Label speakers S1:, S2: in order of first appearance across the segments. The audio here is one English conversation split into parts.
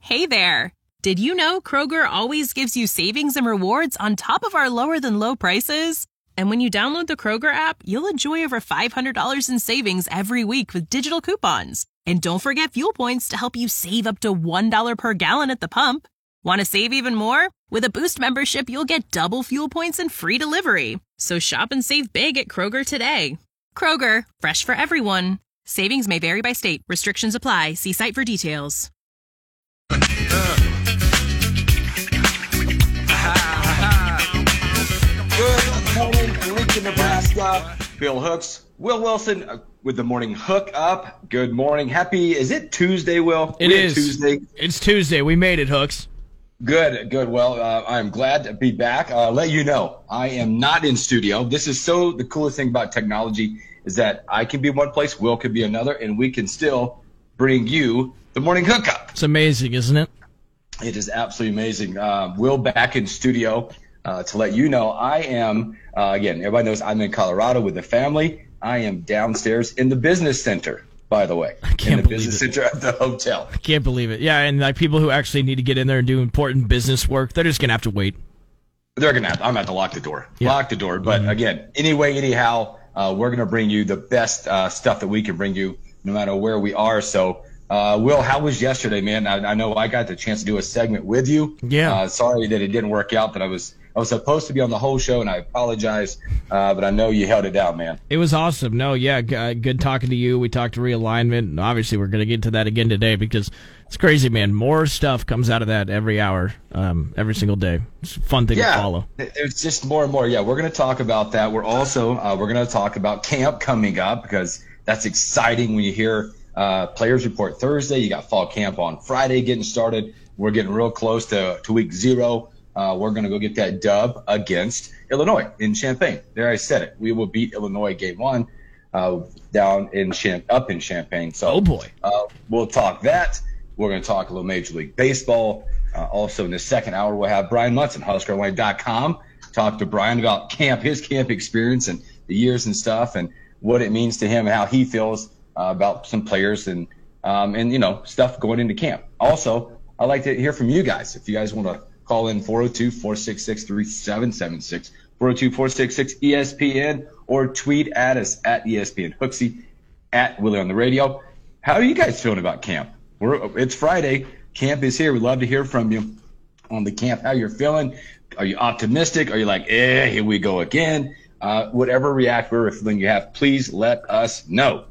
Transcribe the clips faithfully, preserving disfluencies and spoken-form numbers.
S1: Hey there! Did you know Kroger always gives you savings and rewards on top of our lower-than-low prices? And when you download the Kroger app, you'll enjoy over five hundred dollars in savings every week with digital coupons. And don't forget fuel points to help you save up to one dollar per gallon at the pump. Want to save even more? With a Boost membership, you'll get double fuel points and free delivery. So shop and save big at Kroger today. Kroger, fresh for everyone. Savings may vary by state. Restrictions apply. See site for details.
S2: Uh. Good morning, Lincoln, Nebraska. Bill Hooks, Will Wilson uh, with the morning hook up. Good morning. Happy, is it Tuesday, Will?
S3: It is.
S2: Tuesday.
S3: It's Tuesday. We made it, Hooks.
S2: Good, good. Well, uh, I'm glad to be back. Uh, let you know, I am not in studio. This is so the coolest thing about technology is that I can be one place, Will could be another, and we can still bring you the morning hookup.
S3: It's amazing, isn't it?
S2: It is absolutely amazing. Uh, Will back in studio uh, to let you know I am, uh, again, everybody knows I'm in Colorado with the family. I am downstairs in the business center, by the way.
S3: I can't
S2: in the
S3: believe
S2: business
S3: it.
S2: center at the hotel.
S3: I can't believe it. Yeah, and like people who actually need to get in there and do important business work, they're just going to have to wait.
S2: They're going to have to, I'm going to have to lock the door.
S3: Yeah.
S2: Lock the door. But
S3: mm-hmm.
S2: again, anyway, anyhow, uh, we're going to bring you the best uh, stuff that we can bring you no matter where we are. So, uh, Will, how was yesterday, man? I, I know I got the chance to do a segment with you.
S3: Yeah.
S2: Uh, sorry that it didn't work out, that I was I was supposed to be on the whole show, and I apologize, uh, but I know you held it down, man.
S3: It was awesome. No, yeah, g- uh, good talking to you. We talked to realignment, and obviously we're going to get to that again today because it's crazy, man. More stuff comes out of that every hour, um, every single day. It's a fun thing
S2: yeah,
S3: to follow.
S2: It's just more and more. Yeah, we're going to talk about that. We're also uh, we're going to talk about camp coming up because that's exciting when you hear uh, players report Thursday. You got fall camp on Friday getting started. We're getting real close to, to week zero. Uh, we're going to go get that dub against Illinois in Champaign. There, I said it. We will beat Illinois game one uh, down in Cham- up in Champaign. So,
S3: oh boy,
S2: uh, we'll talk that. We're going to talk a little Major League Baseball. Uh, also, in the second hour, we'll have Brian Munson, Husker Online dot com. Talk to Brian about camp, his camp experience, and the years and stuff, and what it means to him, and how he feels uh, about some players and um, and you know stuff going into camp. Also, I'd like to hear from you guys if you guys want to. Call in four oh two, four six six, three seven seven six, four oh two, four six six, E S P N, or tweet at us at E S P N Hooksy, at Willie on the Radio. How are you guys feeling about camp? We're, it's Friday. Camp is here. We'd love to hear from you on the camp, how you're feeling. Are you optimistic? Are you like, eh, here we go again? Uh, whatever reactor or feeling you have, please let us know.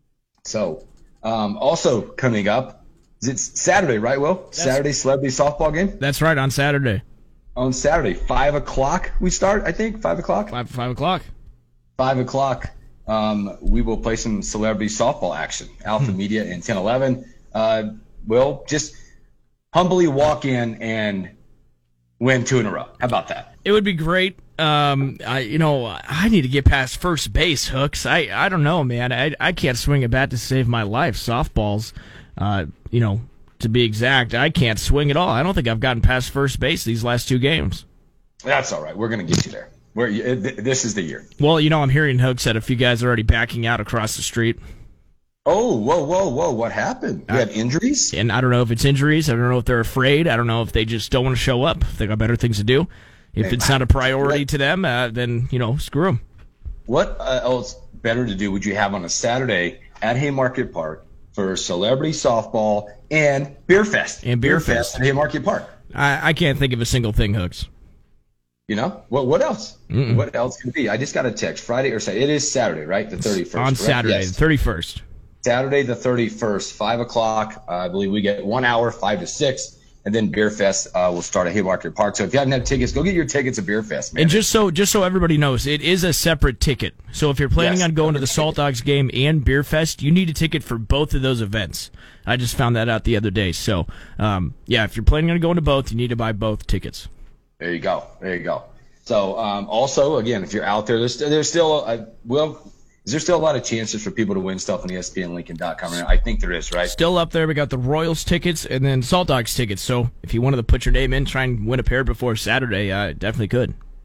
S2: So um, also coming up, is it Saturday, right, Will? That's, Saturday celebrity softball game?
S3: That's right, on Saturday.
S2: On Saturday, five o'clock we start, I think, five o'clock?
S3: Five, five o'clock.
S2: Five o'clock, um, we will play some celebrity softball action. Alpha Media and ten eleven. Uh, we'll just humbly walk in and win two in a row. How about that?
S3: It would be great. Um, I, you know, I need to get past first base, Hooks. I, I don't know, man. I, I can't swing a bat to save my life. Softballs. Uh, you know, to be exact, I can't swing at all. I don't think I've gotten past first base these last two games.
S2: That's all right. We're going to get you there. We're, this is the year.
S3: Well, you know, I'm hearing Hooks that a few guys are already backing out across the street.
S2: Oh, whoa, whoa, whoa. What happened? You uh, had injuries?
S3: And I don't know if it's injuries. I don't know if they're afraid. I don't know if they just don't want to show up. If they got better things to do. If it's not a priority what, to them, uh, then, you know, screw them.
S2: What uh, else better to do would you have on a Saturday at Haymarket Park for celebrity softball and beer fest?
S3: And beer, beer fest.
S2: fest at Haymarket Park.
S3: I, I can't think of a single thing, Hooks.
S2: You know? What What else?
S3: Mm-mm.
S2: What else could it be? I just got a text. Friday or Saturday. It is Saturday, right? The thirty-first.
S3: On
S2: correct?
S3: Saturday,
S2: yes.
S3: the thirty-first.
S2: Saturday the thirty-first, five o'clock. Uh, I believe we get one hour, five to six. And then Beer Fest uh, will start at Haymarket Park. So if you haven't had tickets, go get your tickets at Beer Fest, man.
S3: And just so just so everybody knows, it is a separate ticket. So if you're planning yes, on going to the Salt Dogs game and Beer Fest, you need a ticket for both of those events. I just found that out the other day. So, um, yeah, if you're planning on going to both, you need to buy both tickets.
S2: There you go. There you go. So um, also, again, if you're out there, there's, there's still a, well, is there still a lot of chances for people to win stuff on E S P N Lincoln dot com? I think there is, right?
S3: Still up there. We got the Royals tickets and then Salt Dogs tickets. So if you wanted to put your name in, try and win a pair before Saturday, uh, definitely could.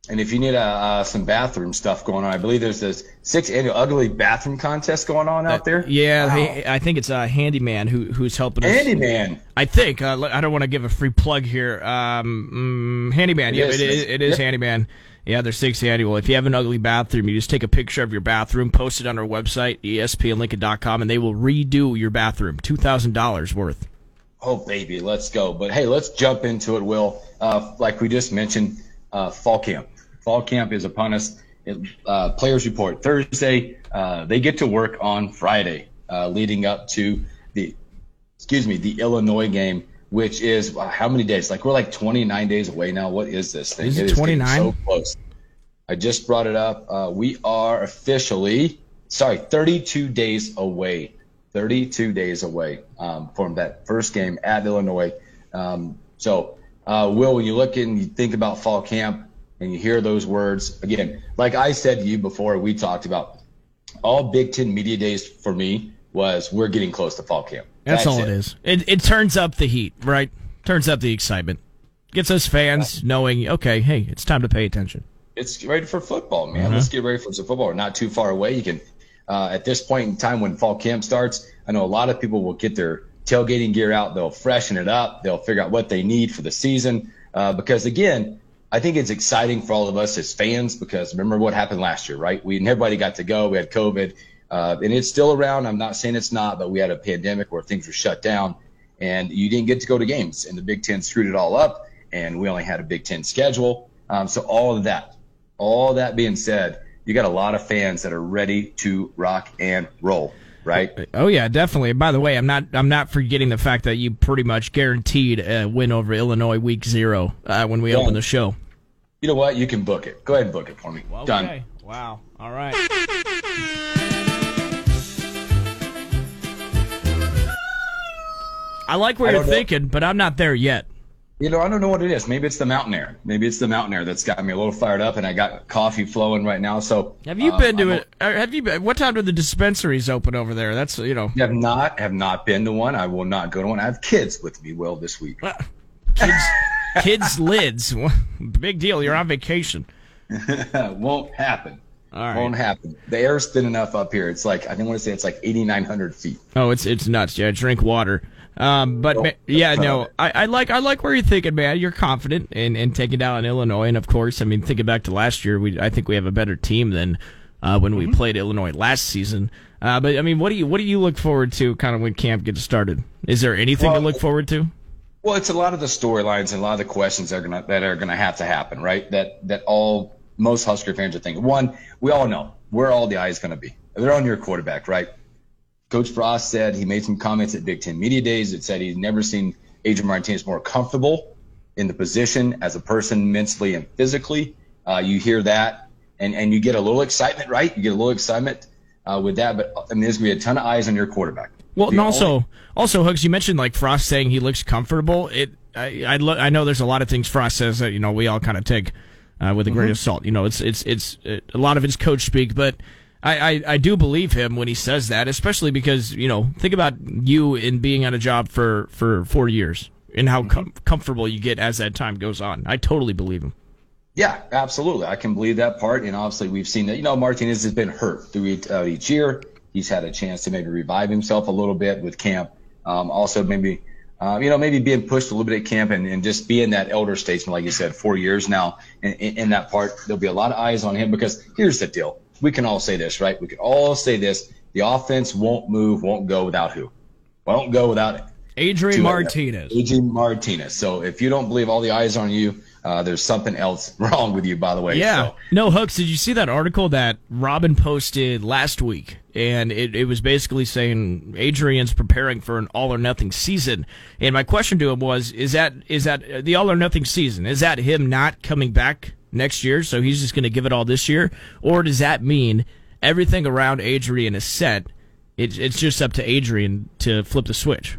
S2: And if you need uh, uh, some bathroom stuff going on, I believe there's this sixth annual ugly bathroom contest going on out there.
S3: Yeah,
S2: wow.
S3: they, I think it's a uh, Handyman who who's helping us.
S2: Handyman.
S3: I think. Uh, I don't want to give a free plug here. Um, mm, Handyman.
S2: It
S3: yeah,
S2: is.
S3: it, it, it is
S2: Yep.
S3: Handyman. Yeah, they're sixth annual. If you have an ugly bathroom, you just take a picture of your bathroom, post it on our website, E S P N Lincoln dot com, and they will redo your bathroom. two thousand dollars worth.
S2: Oh, baby, let's go. But, hey, let's jump into it, Will. Uh, like we just mentioned, uh, fall camp. Fall camp is upon us. It, uh, players report Thursday. Uh, they get to work on Friday, uh, leading up to the, excuse me, the Illinois game, which is wow, how many days? Like we're like twenty-nine days away now. What is this thing?
S3: Is it
S2: getting
S3: twenty-nine?
S2: So close. I just brought it up. Uh, we are officially, sorry, thirty-two days away. thirty-two days away um, from that first game at Illinois. Um, so, uh, Will, when you look and you think about fall camp and you hear those words, again, like I said to you before, we talked about all Big Ten media days for me was we're getting close to fall camp.
S3: That's,
S2: That's
S3: all it is. It, it turns up the heat, right? Turns up the excitement. Gets us fans knowing, okay, hey, it's time to pay attention.
S2: It's ready for football, man.
S3: Mm-hmm.
S2: Let's get ready for some football. We're not too far away. You can, uh, at this point in time when fall camp starts, I know a lot of people will get their tailgating gear out. They'll freshen it up. They'll figure out what they need for the season. Uh, because, again, I think it's exciting for all of us as fans because remember what happened last year, right? We everybody got to go. We had COVID. Uh, and it's still around. I'm not saying it's not, but we had a pandemic where things were shut down, and you didn't get to go to games. And the Big Ten screwed it all up, and we only had a Big Ten schedule. Um, so all of that, all that being said, you got a lot of fans that are ready to rock and roll, right?
S3: Oh yeah, definitely. By the way, I'm not I'm not forgetting the fact that you pretty much guaranteed a win over Illinois week zero uh, when we
S2: Yeah.
S3: open the show.
S2: You know what? You can book it. Go ahead and book it for me.
S3: Okay.
S2: Done.
S3: Wow. All right. I like where
S2: I
S3: you're
S2: don't know.
S3: thinking, but I'm not there yet.
S2: You know, I don't know what it is. Maybe it's the mountain air. Maybe it's the mountain air that's got me a little fired up, and I got coffee flowing right now. So
S3: Have you
S2: uh,
S3: been to
S2: I'm
S3: it? uh, Have you? Been, what time do the dispensaries open over there? That's you know.
S2: Have not have not been to one. I will not go to one. I have kids with me, Will, this week.
S3: Kids, kids lids. Big deal. You're on vacation.
S2: Won't happen.
S3: All right.
S2: Won't happen. The air's thin enough up here. It's like I didn't want to say it's like eighty-nine hundred feet.
S3: Oh, it's it's nuts. Yeah, drink water. Um, but
S2: Oh,
S3: ma- yeah,
S2: son
S3: no,
S2: of it.
S3: I, I like I like where you're thinking, man. You're confident in, in taking down Illinois, and of course, I mean, thinking back to last year, we I think we have a better team than uh, when we played Illinois last season. Uh, but I mean, what do you what do you look forward to, kind of when camp gets started? Is there anything
S2: Well,
S3: to look forward to?
S2: Well, it's a lot of the storylines and a lot of the questions that are gonna that are gonna have to happen, right? That that all most Husker fans are thinking. One, we all know where all the eyes gonna be. They're on your quarterback, right? Coach Frost said he made some comments at Big Ten Media Days that said he's never seen Adrian Martinez more comfortable in the position as a person mentally and physically. Uh, you hear that, and, and you get a little excitement, right? You get a little excitement uh, with that. But, I mean, there's going to be a ton of eyes on your quarterback.
S3: Well,
S2: The
S3: and also,
S2: only-
S3: also, Hooks, you mentioned like Frost saying he looks comfortable. It, I, I, lo- I know there's a lot of things Frost says that you know we all kind of take uh, with a grain of salt. You know, it's it's it's it, a lot of it's coach speak, but I, I, I do believe him when he says that, especially because you know think about you in being on a job for for four years and how com- comfortable you get as that time goes on. I totally believe him.
S2: Yeah, absolutely. I can believe that part. And obviously, we've seen that, you know, Martinez has been hurt through each, uh, each year. He's had a chance to maybe revive himself a little bit with camp. Um, also, maybe, uh, you know, maybe being pushed a little bit at camp and, and just being that elder statesman, like you said, four years now. In, in, in that part, there'll be a lot of eyes on him because here's the deal. We can all say this, right? We can all say this. The offense won't move, won't go without who? Won't go without
S3: Adrian
S2: Two-
S3: Martinez.
S2: Adrian Martinez. So if you don't believe all the eyes are on you, uh, there's something else wrong with you, by the way.
S3: Yeah.
S2: So,
S3: No, Hooks, did you see that article that Robin posted last week? And it, it was basically saying Adrian's preparing for an all or nothing season. And my question to him was, is that is that the all or nothing season? Is that him not coming back next year, so he's just going to give it all this year? Or does that mean everything around Adrian is set? It, it's just up to Adrian to flip the switch.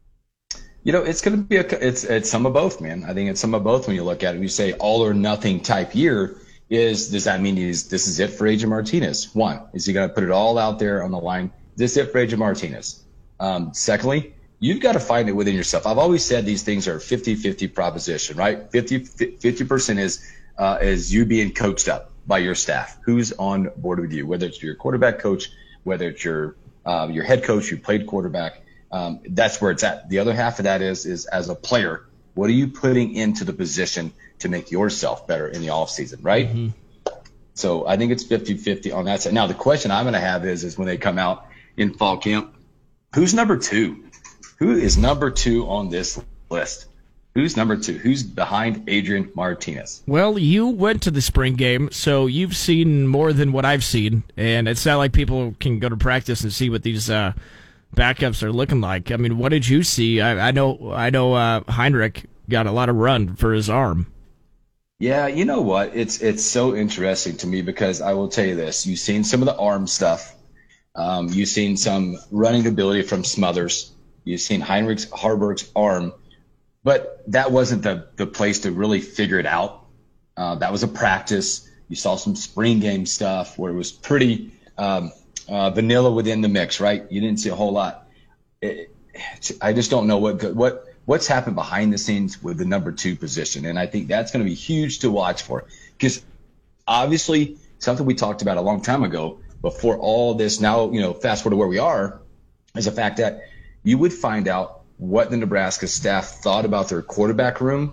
S2: you know, it's going to be a, it's, it's some of both, man. I think it's some of both when you look at it. You say all or nothing type year is, does that mean he's, this is it for Adrian Martinez? One, is he going to put it all out there on the line? Is this it for Adrian Martinez? Um, secondly, you've got to find it within yourself. I've always said these things are fifty-fifty proposition, right? fifty, fifty percent is uh, is you being coached up by your staff. Who's on board with you, whether it's your quarterback coach, whether it's your uh, your head coach who played quarterback. Um, that's where it's at. The other half of that is is as a player, what are you putting into the position to make yourself better in the offseason, right? Mm-hmm. So I think it's fifty-fifty on that side. Now, the question I'm going to have is, is when they come out in fall camp, who's number two? Who is number two on this list? Who's number two? Who's behind Adrian Martinez?
S3: Well, you went to the spring game, so you've seen more than what I've seen, and it's not like people can go to practice and see what these uh, backups are looking like. I mean, what did you see? I, I know, I know uh, Heinrich got a lot of run for his arm.
S2: Yeah, you know what? It's it's so interesting to me because I will tell you this: you've seen some of the arm stuff, um, you've seen some running ability from Smothers, you've seen Heinrich Haarberg's arm. But that wasn't the, the place to really figure it out. Uh, that was a practice. You saw some spring game stuff where it was pretty um, uh, vanilla within the mix, right? You didn't see a whole lot. It, I just don't know what what what's happened behind the scenes with the number two position, and I think that's going to be huge to watch for, because obviously something we talked about a long time ago before all this. Now, you know, fast forward to where we are, is the fact that you would find out what the Nebraska staff thought about their quarterback room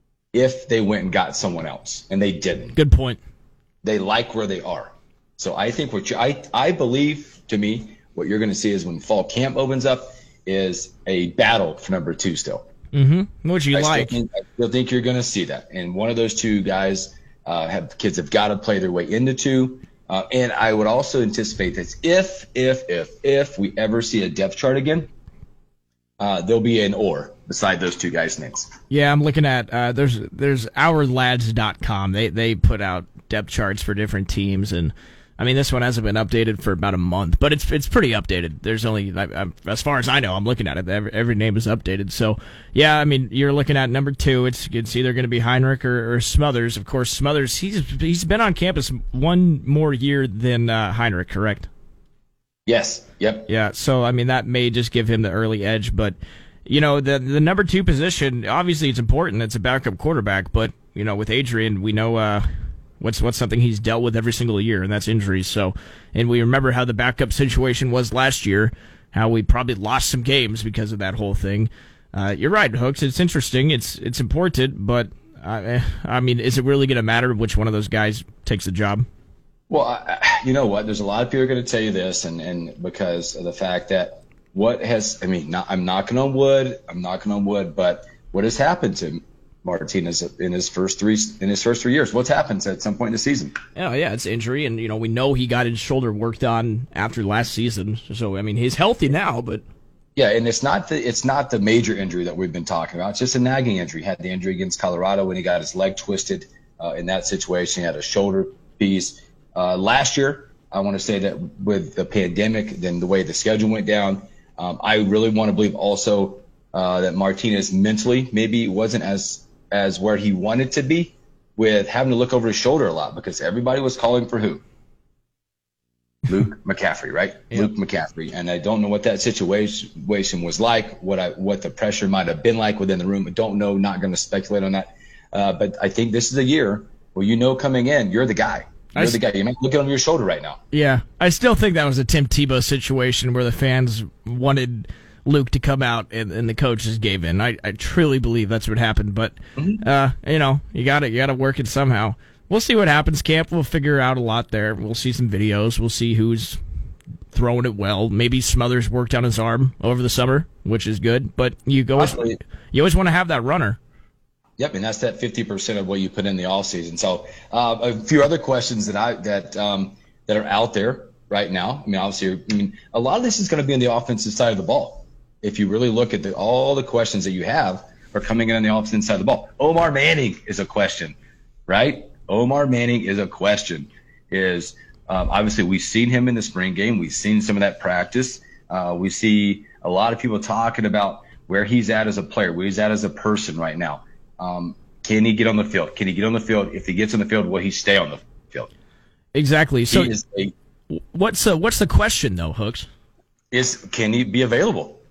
S2: if they went and got someone else, and they didn't.
S3: Good point.
S2: They like where they are. So I think what you, I, I believe, to me, what you're going to see is when fall camp opens up is a battle for number two still.
S3: Mm-hmm. What you
S2: I
S3: like?
S2: Still think, I still think you're going to see that. And one of those two guys uh, have kids have got to play their way into two. Uh, and I would also anticipate that if, if, if, if we ever see a depth chart again, Uh, there'll be an or beside those two guys' names.
S3: Yeah, I'm looking at uh, there's there's our lads dot com. They they put out depth charts for different teams, and I mean this one hasn't been updated for about a month, but it's it's pretty updated. There's only I, I, as far as I know, I'm looking at it. Every, every name is updated. So yeah, I mean you're looking at number two. It's it's either going to be Heinrich or, or Smothers. Of course, Smothers he's he's been on campus one more year than uh, Heinrich, correct?
S2: Yes. Yep.
S3: Yeah. So I mean, that may just give him the early edge, but you know, the the number two position, obviously it's important. It's a backup quarterback, but you know, with Adrian, we know uh, what's what's something he's dealt with every single year, and that's injuries. So, and we remember how the backup situation was last year, how we probably lost some games because of that whole thing. Uh, you're right, Hooks. It's interesting. It's it's important, but uh, I mean, is it really going to matter which one of those guys takes the job?
S2: Well, I, you know what? There's a lot of people are going to tell you this, and, and because of the fact that what has, I mean, not, I'm knocking on wood, I'm knocking on wood, but what has happened to Martinez in his first three in his first three years? What's happened at some point in the season?
S3: Yeah, yeah, it's injury, and you know we know he got his shoulder worked on after last season, so I mean he's healthy now, but
S2: yeah, and it's not the it's not the major injury that we've been talking about. It's just a nagging injury. He had the injury against Colorado when he got his leg twisted. Uh, in that situation, he had a shoulder piece. Uh, last year, I want to say that with the pandemic, then the way the schedule went down, um, I really want to believe also uh, that Martinez mentally maybe wasn't as as where he wanted to be with having to look over his shoulder a lot because everybody was calling for who? Luke McCaffrey, right? Yep. Luke McCaffrey. And I don't know what that situation was like, what I what the pressure might have been like within the room. I don't know, not going to speculate on that. Uh, but I think this is a year where you know coming in, you're the guy. You're I the guy. You might look on your shoulder right now.
S3: Yeah. I still think that was a Tim Tebow situation where the fans wanted Luke to come out and, and the coaches gave in. I, I truly believe that's what happened. But, mm-hmm. uh, you know, you got to you got to work it somehow. We'll see what happens, Camp. We'll figure out a lot there. We'll see some videos. We'll see who's throwing it well. Maybe Smothers worked on his arm over the summer, which is good. But you go, Possibly. you always want to have that runner.
S2: Yep, and that's that fifty percent of what you put in the offseason. So uh, a few other questions that I that um, that are out there right now. I mean, obviously, I mean, a lot of this is going to be on the offensive side of the ball. If you really look at the, all the questions that you have are coming in on the offensive side of the ball. Omar Manning is a question, right? Omar Manning is a question. Is um, obviously we've seen him in the spring game. We've seen some of that practice. Uh, we see a lot of people talking about where he's at as a player, where he's at as a person right now. Um, can he get on the field? Can he get on the field? If he gets on the field, will he stay on the field?
S3: Exactly. So
S2: a,
S3: what's uh, what's the question though, Hooks?
S2: Is can he be available?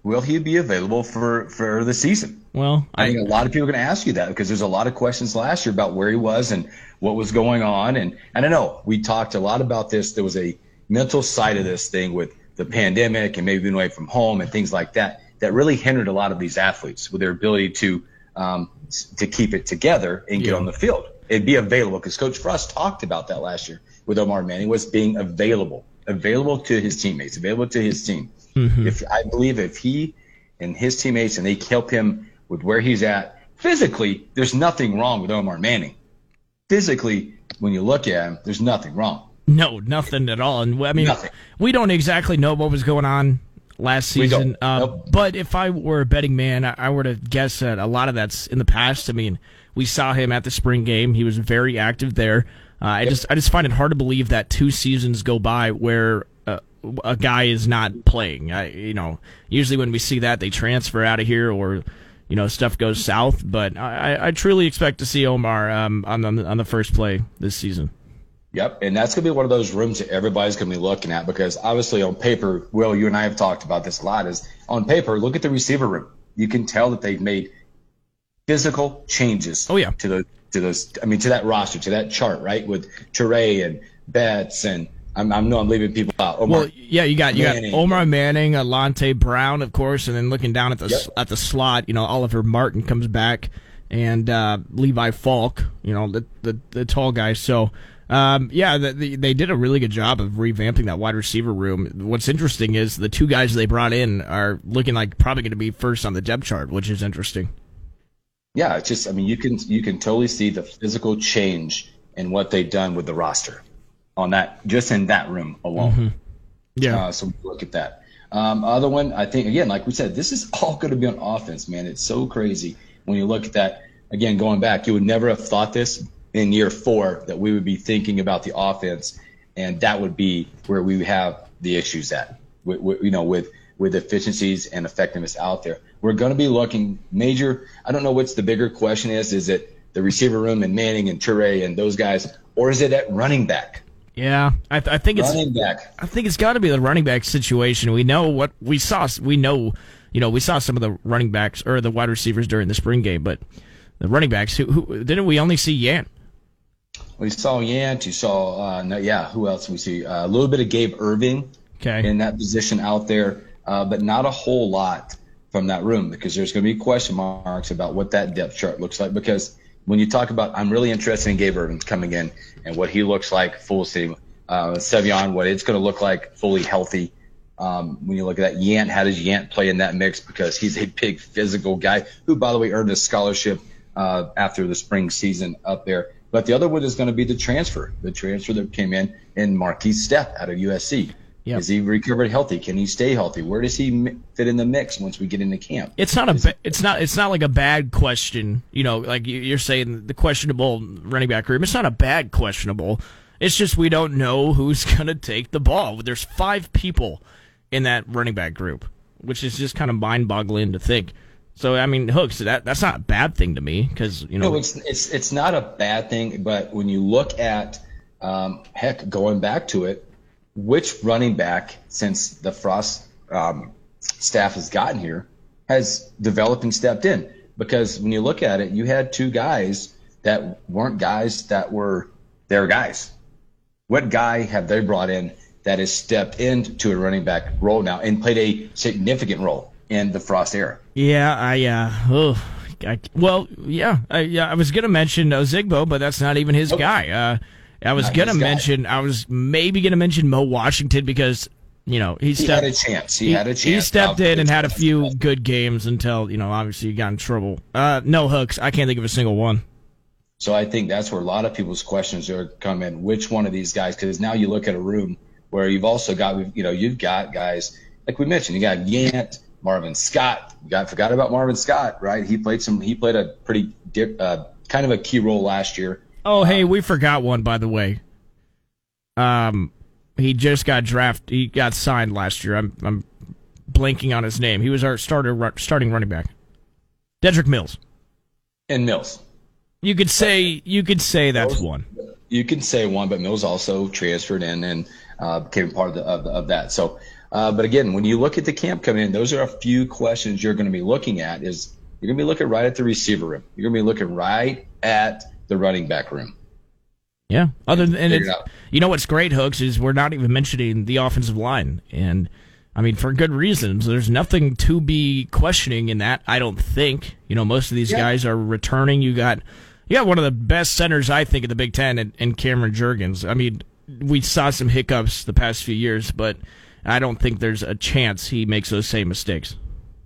S2: will he be available for, for the season?
S3: Well,
S2: I,
S3: I
S2: think a lot of people are going to ask you that because there's a lot of questions last year about where he was and what was going on. And, and I know we talked a lot about this. There was a mental side of this thing with the pandemic and maybe being away from home and things like that that really hindered a lot of these athletes with their ability to um, to keep it together and get
S3: Yeah.
S2: on the field and be available. Because Coach Frost talked about that last year with Omar Manning, was being available, available to his teammates, available to his team.
S3: Mm-hmm.
S2: If I believe if he and his teammates and they help him with where he's at physically, there's nothing wrong with Omar Manning. Physically, when you look at him, there's nothing wrong.
S3: No, nothing at all. And I mean,
S2: Nothing.
S3: we don't exactly know what was going on last
S2: We don't.
S3: season. Uh,
S2: Nope.
S3: But if I were a betting man, I, I were to guess that a lot of that's in the past. I mean, we saw him at the spring game. He was very active there. Uh, I
S2: Yep.
S3: just I just find it hard to believe that two seasons go by where uh, a guy is not playing. I, you know, usually when we see that, they transfer out of here or, you know, stuff goes south. But I, I truly expect to see Omar um, on the on the first play this season.
S2: Yep, and that's going to be one of those rooms that everybody's going to be looking at because obviously on paper, Will, you and I have talked about this a lot, is on paper, look at the receiver room. You can tell that they've made physical changes
S3: Oh, yeah.
S2: to the to those I mean to that roster, to that chart, right? With Trey and Betts and I'm I know I'm leaving people out. Omar,
S3: Well, yeah, you got you
S2: Manning.
S3: got Omar Manning, Alante Brown, of course, and then looking down at the
S2: Yep.
S3: at the slot, you know, Oliver Martin comes back, and uh, Levi Falk, you know, the the, the tall guy. So, um, yeah, the, the, they did a really good job of revamping that wide receiver room. What's interesting is the two guys they brought in are looking like probably going to be first on the depth chart, which is interesting.
S2: Yeah, it's just I mean you can you can totally see the physical change in what they've done with the roster on that just in that room alone.
S3: Mm-hmm. Yeah.
S2: Uh, so look at that. Um, other one, I think, again, like we said, this is all going to be on offense, man. It's so crazy when you look at that. Again, going back, you would never have thought this in year four that we would be thinking about the offense, and that would be where we have the issues at, with, with, you know, with with efficiencies and effectiveness out there. We're going to be looking major. I don't know what's the bigger question is. Is it the receiver room and Manning and Toure and those guys, or is it at running back?
S3: Yeah, I, th- I think it's
S2: Running back.
S3: I think it's got to be the running back situation. We know what we saw. We know, you know, we saw some of the running backs or the wide receivers during the spring game, but the running backs, who, who didn't we only see Yant?
S2: We saw Yant. You saw, uh, no, yeah, who else we see? Uh, a little bit of Gabe Irving
S3: Okay.
S2: in that position out there, uh, but not a whole lot from that room because there's going to be question marks about what that depth chart looks like. Because when you talk about, I'm really interested in Gabe Irving coming in and what he looks like full steam. Uh, Sevion, what it's going to look like fully healthy. Um, when you look at that, Yant, how does Yant play in that mix? Because he's a big physical guy who, by the way, earned a scholarship uh, after the spring season up there. But the other one is going to be the transfer, the transfer that came in, in Marquise Stepp out of U S C.
S3: Yep.
S2: Is he recovered healthy? Can he stay healthy? Where does he mi- fit in the mix once we get into camp?
S3: It's not a ba- it's not it's not like a bad question, you know, like you- you're saying the questionable running back room. It's not a bad questionable. It's just we don't know who's going to take the ball. There's five people in that running back group, which is just kind of mind-boggling to think. So I mean, Hooks, that that's not a bad thing to me because you know
S2: No, it's it's it's not a bad thing, but when you look at um, heck, going back to it, which running back since the Frost um, staff has gotten here has developed and stepped in? Because when you look at it, you had two guys that weren't guys that were their guys. What guy have they brought in that has stepped into a running back role now and played a significant role in the Frost era?
S3: Yeah, I uh, oh, I, well, yeah, I, yeah. I was gonna mention Ozigbo, but that's not even his
S2: Nope.
S3: guy. Uh, I was
S2: Not
S3: gonna
S2: his guy.
S3: mention, I was maybe gonna mention Mo Washington because you know he
S2: He
S3: stepped,
S2: had a chance. He, had a chance.
S3: He stepped in and had a
S2: Obviously.
S3: few good games until you know obviously he got in trouble. Uh, no Hooks, I can't think of a single one.
S2: So I think that's where a lot of people's questions are coming. Which one of these guys? Because now you look at a room where you've also got, you know, you've got guys like we mentioned. You got Yant, Marvin Scott. You got forgot about Marvin Scott, right? He played some. He played a pretty dip, uh, kind of a key role last year.
S3: Oh, hey, we forgot one by the way. Um, he just got drafted. He got signed last year. I'm I'm blanking on his name. He was our starter starting running back. Dedrick Mills.
S2: And Mills.
S3: You could say you could say that's one.
S2: You can say one, but Mills also transferred in and uh, became part of, the, of, the, of that. So Uh, but again, when you look at the camp coming in, those are a few questions you're going to be looking at. Is you're going to be looking right at the receiver room. You're going to be looking right at the running back room.
S3: Yeah. Other than, and it's, you know what's great, Hooks, is we're not even mentioning the offensive line. And, I mean, for good reasons. There's nothing to be questioning in that, I don't think. You know, most of these yeah. guys are returning. You got you got one of the best centers, I think, in the Big Ten, in, in Cameron Jurgens. I mean, we saw some hiccups the past few years, but I don't think there's a chance he makes those same mistakes.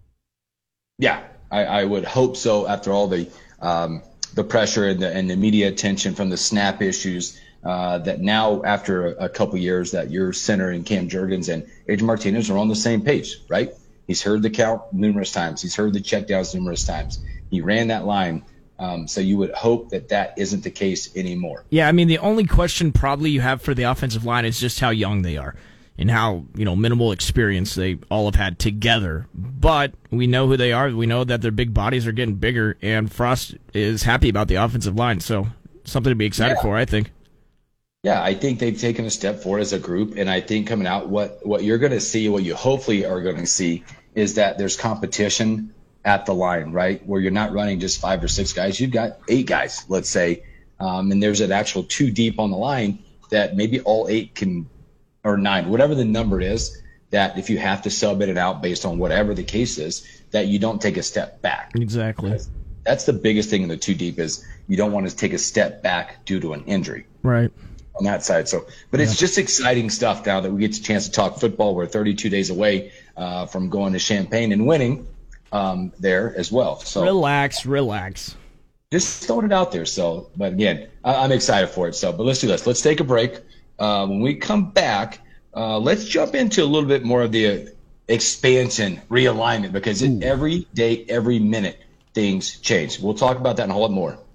S2: Yeah, I, I would hope so after all the um, – the pressure and the, and the media attention from the snap issues uh, that now after a, a couple years that your center and Cam Jurgens and Adrian Martinez are on the same page, right? He's heard the count numerous times. He's heard the checkdowns numerous times. He ran that line. Um, so you would hope that that isn't the case anymore.
S3: Yeah, I mean, the only question probably you have for the offensive line is just how young they are and how, you know, minimal experience they all have had together. But we know who they are. We know that their big bodies are getting bigger, and Frost is happy about the offensive line. So something to be excited yeah. for, I think.
S2: Yeah, I think they've taken a step forward as a group, and I think coming out, what, what you're going to see, what you hopefully are going to see, is that there's competition at the line, right, where you're not running just five or six guys. You've got eight guys, let's say, um, and there's an actual two deep on the line that maybe all eight can – or nine, whatever the number is, that if you have to sub in and out based on whatever the case is, that you don't take a step back.
S3: Exactly.
S2: Because that's the biggest thing in the two deep is you don't want to take a step back due to an injury.
S3: Right.
S2: On that side. So, but it's yeah. just exciting stuff now that we get a chance to talk football. We're thirty-two days away uh, from going to Champaign and winning um, there as well. So
S3: relax, relax.
S2: Just throwing it out there. So, but again, I- I'm excited for it. So, but let's do this. Let's take a break. Uh, when we come back, uh, let's jump into a little bit more of the uh, expansion realignment because it, every day, every minute, things change. We'll talk about that and a whole lot more